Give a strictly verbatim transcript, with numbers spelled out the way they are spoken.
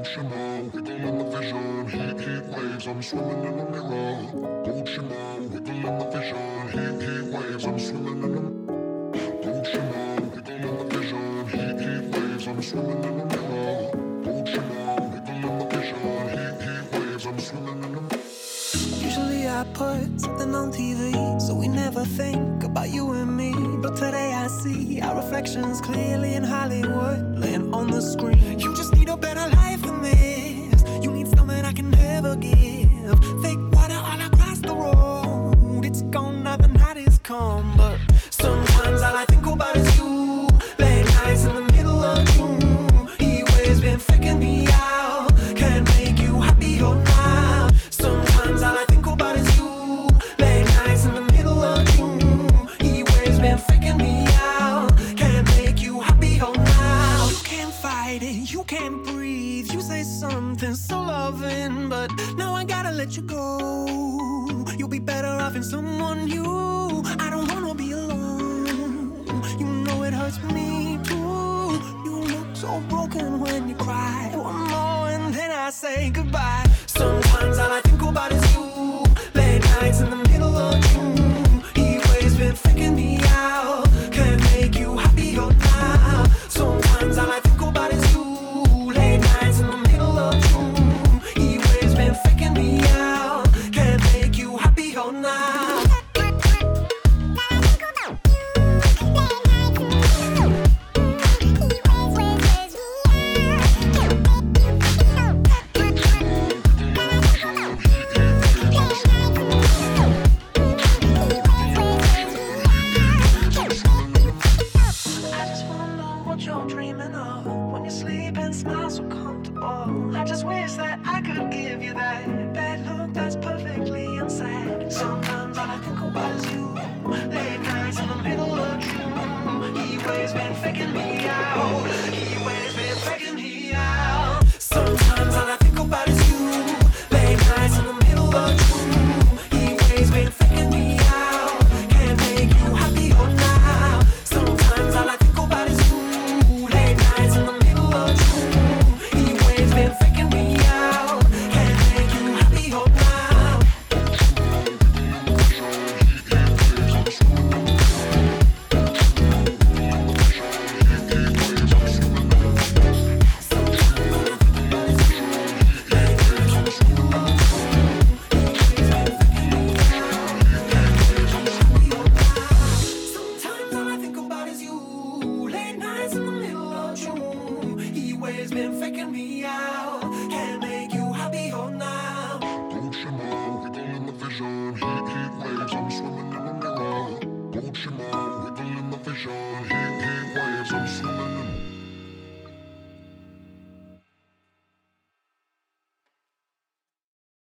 shimmer, wiggle in the vision. Heat, heat waves, I'm swimming in a mirror. Gold shimmer, wiggle in the vision. Heat, heat waves, I'm swimming in a gold shimmer, wiggle in the vision. Heat, heat waves, I'm swimming in a mirror. Gold shimmer, wiggle in the vision. Heat, heat waves, I'm swimming in a. Usually I put something on T V, so we never think about you and me. But today I see our reflections clearly in Hollywood, laying on the screen. You just need a better life than this. You need something I can never give. Fake water all across the road. It's gone now, the night is come. But sometimes all I think about is you. Late nights in the middle of June. He always been faking me out. Can't make you happy or not. Sometimes all I think about is you. Late nights in the middle of June. He always been faking me out. Can't make you happy or not. You can't fight it, you can't breathe. You say something so loving, but now I gotta let you go. You'll be better off in someone new. I don't wanna be alone. You know it hurts me too. You look so broken when you cry. One more and then I say goodbye. Sometimes all I think about is you. Late nights in the middle of June. He always been faking me out. Can't make you happy or not. Sometimes all I think about is you. Late nights in the middle of June. He always been faking me out. Can't make you happy or not. I just wanna know what you're dreaming of. When you sleep and smile so comfortable. I just wish that I could give you that bad look that's perfectly unsaid. Sometimes all I think about is you. Late nights in the middle of June. He always been faking me out. He always been faking me out. Sometimes all I think about is you. Late nights in the middle of June. He always been faking me out. Can't make you happy or not. Sometimes all I think about is you. Late nights in the middle of June. He always been faking me out. Can't make you happy or not. Sometimes all I think about is you. Late nights in the middle of June. He always been faking me out.